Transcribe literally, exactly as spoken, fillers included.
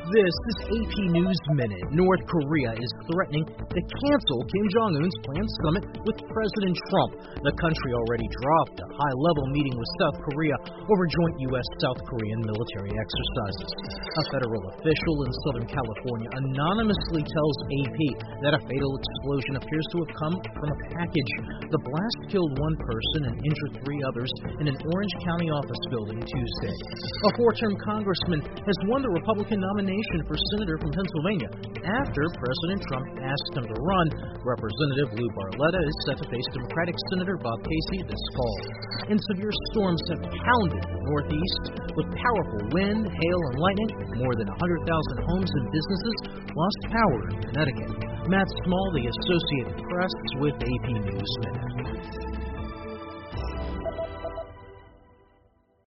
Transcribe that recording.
This is A P News Minute. North Korea is threatening to cancel Kim Jong-un's planned summit with President Trump. The country already dropped a high-level meeting with South Korea over joint U S South Korean military exercises. A federal official in Southern California anonymously tells A P that a fatal explosion appears to have come from a package. The blast killed one person and injured three others in an Orange County office building Tuesday. A four-term congressman has won the Republican nomination for senator from Pennsylvania after President Trump asked him to run. Representative Lou Barletta is set to face Democratic Senator Bob Casey this fall. And severe storms have pounded the Northeast with powerful wind, hail, and lightning. More than one hundred thousand homes and businesses lost power in Connecticut. Matt Small, the Associated Press, with A P News Minute.